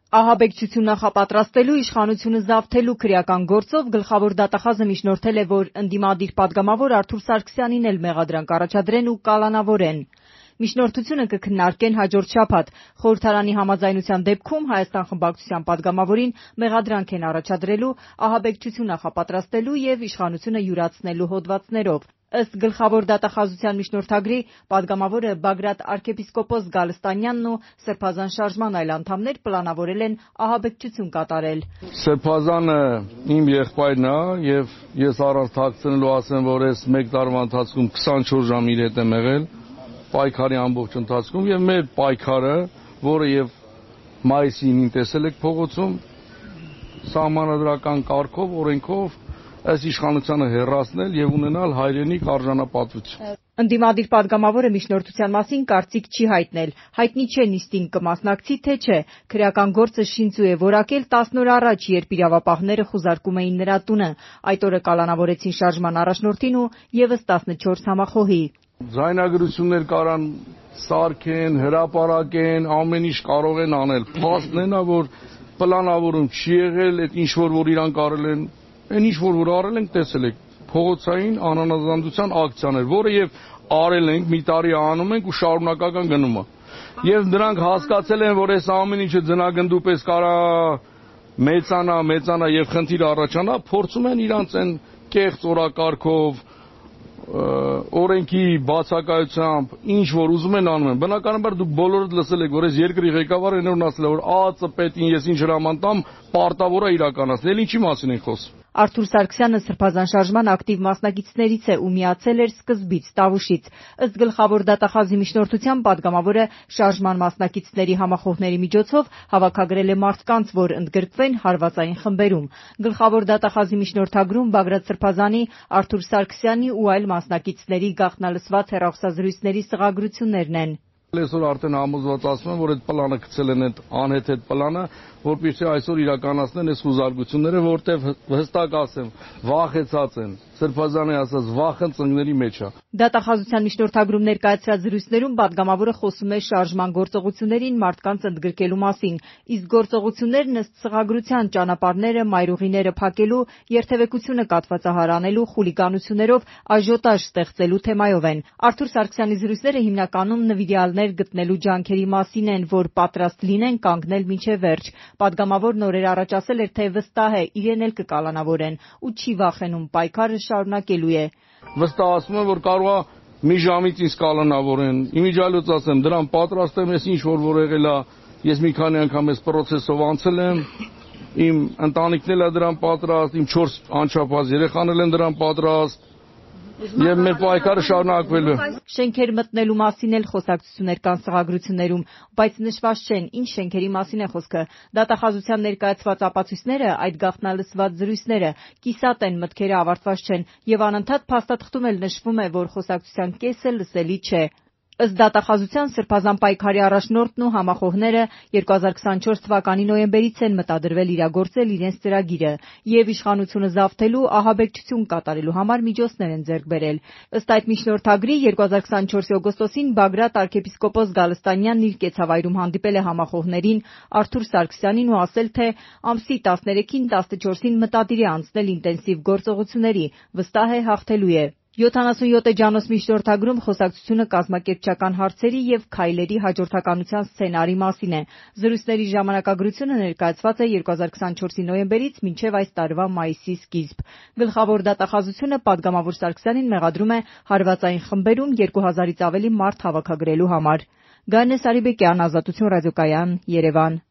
Ահաբեկչություն նախապատրաստելու, իշխանությունը զավթելու քրեական գործով գլխավոր դատախազը միջնորդել է, որ ընդդիմադիր պատգամավոր Արթուր Սարգսյանին էլ մեղադրանք առաջադրեն ու կալանավորեն։ Միջնորդությունը կքննարկեն հաջորդ շաբաթ։ Խորհրդարանի համաձայնության դեպքում Հայաստան խմբակցության պատգամավորին մեղադրանք են առաջադրելու ահաբեկչություն նախապատրաստելու եւ իշխանությունը յուրացնելու հոդվածներով։ Ըստ գլխավոր դատախազության միջնորդագրի, պատգամավորը Բագրատ arczepiskopos Գալստանյանն ու Սրբազան շարժման այլ անդամներ պլանավորել են ահաբեկչություն կատարել։ Սրբազանը իմ եղբայրն է եւ ես առանց թաքցնելու ասեմ, որ ես 1 տարվա ընթացքում 24 ժամ իր հետ եմ եղել պայքարի ամբողջ ընթացքում եւ մեր պայքարը, որը եւ մայիսի 9-ին տեսել եք փողոցում, սահմանադրական կարգով, օրենքով այս իշխանությանը հեռացնել եւ ունենալ հայրենիք արժանապատվություն։ Ընդդիմադիր պատգամավորը միջնորդության մասին կարծիք չի հայտնել։ Հայտնի չէ նիստին կմասնակցի թե չէ։ Քրեական գործը շինծու է որակել 10 օր առաջ, երբ իրավապահները խուզարկում էին նրա տունը։ Այդ օրը կալանավորեցին շարժման առաջնորդին ու եւս 14 համախոհի։ Ձայնագրություններ կարան սարքեն, հրապարակեն, ամեն ինչ կարող են անել։ Փաստն է, որ պլանավորում չի եղել, այդ ինչ որ իրանք արել են, այն ինչ որ արել ենք, տեսել եք, փողոցային անանազանդության ակցիաներ, որը եւ արել ենք, մի տարի անում ենք ու շարունակական գնում է։ Եվ նրանք հասկացել են, որ այս ամեն ինչը ձնագնդու պես կարա մեծանա եւ խնդիր առաջանա, փորձում են իրանց այն կեղծ օրակարգով օրենքի բացակայությամբ ինչ որ ուզում են անում են։ Բնականաբար դուք բոլորդ լսել եք, որ այս երկրի ղեկավարը այնօրն ասել է, որ ԱԱԾ պետին ես ինչ հրաման տամ, պարտավոր է իրականացնել։ Ինչի մասին են խոսում։ Արթուր Սարգսյանը Սրբազան շարժման ակտիվ մասնակիցներից է ու միացել էր սկզբից, Տավուշից։ Ըստ գլխավոր դատախազի միջնորդության պատգամավորը շարժման մասնակիցների համախոհների միջոցով հավաքագրել է մարդկանց, որ ընդգրկվեն հարվածային խմբերում։ Գլխավոր դատախազի միջնորդագրում Բագրատ Սրբազանի, Արթուր Սարգսյանի ու այլ մասնակիցների գաղտնալսված հեռախոսազրույցների սղագրություններն են։ Այսօր արդեն համոզված ասում են, որ այդ պլանը գցել են այդ անհեթեթ պլանը, որպեսզի այսօր իրականացնեն այս խուզարկությունները, որտեղ հստակ ասեմ, վախեցած են։ Սրբազանի ասած վախը ծնկների մեջ է։ Դատախազության միջնորդագրում ներկայացրած զրույցներում պատգամավորը խոսում է շարժման գործողություններին մարդկանց ընդգրկելու մասին, իսկ գործողություններն ըստ սղագրության ճանապարհները, մայրուղիները փակելու, երթևեկությունը կատվածահարանելու, խուլիգանություններով աժիոտաժ ստեղծելու թեմայով են։ Արթուր Սարգսյանի զրույցները հիմնականում նվիրյալներ գտնելու ջանքերի մասին են, որ պատրաստ լինեն կանգնել մինչև վերջ։ Պատգամավորն օրեր առաջ ասել էր, թե վստահ է իրեն էլ կկալանավորեն ու չի վախենում, պայքարը շարունակելու է։ Վստահ եմ, որ կարող է մի ժամից ինձ կալանավորեն։ Իմիջիալոց ասեմ, դրան պատրաստ եմ, ես ինչ որ եղել է, ես մի քանի անգամ այս process-ով անցել եմ, իմ ընտանիքն էլ է դրան պատրաստ, իմ 4 անչափահաս երեխաներ են դրան պատրաստ։ Եվ մեր պայքարը շարունակվելու է։ Շենքեր մտնելու մասին էլ խոսակցություններ կան սղագրություններում, բայց նշված չեն ինչ շենքերի մասին է խոսքը։ Դատախազության ներկայացված ապացույցները, այդ գաղտնալսված զրույցները կիսատ են, մտքերը ավարտված չեն, եւ անընդհատ փաստաթղթում էլ նշվում է, որ խոսակցության կեսը լսելի չէ։ Ըստ դատախազության Սրբազան պայքարի առաջնորդն ու համախոհները 2024 թվականի նոյեմբերից են մտադրվել իրագործել իրենց ծրագիրը եւ իշխանությունը զավթելու, ահաբեկչություն կատարելու համար միջոցներ են ձեռք բերել։ Ըստ այդ միջնորդագրի 2024 օգոստոսին Բագրատ arczepiskopos Գալստանյանն իր կեցավայրում հանդիպել է համախոհներին, Արթուր Սարգսյանին ու ասել, թե ամսի 13-ին 14-ին մտադիր է անցնել ինտենսիվ գործողությունների, վստահ է հաղթելու է։ 77 էջանոց միջնորդագրում խոսակցությունը կազմակերպչական հարցերի եւ քայլերի հաջորդականության սցենարի մասին է։ Զրույցների ժամանակագրությունը ներկայացված է 2024-ի նոյեմբերից մինչև այս տարվա մայիսի սկիզբ։ Գլխավոր դատախազությունը պատգամավոր Սարգսյանին մեղադրում է հարվածային խմբերում 2000-ից ավելի մարդ հավաքագրելու համար։ Գայանե Սարիբեկյան, Ազատություն ռադիոկայան, Երևան։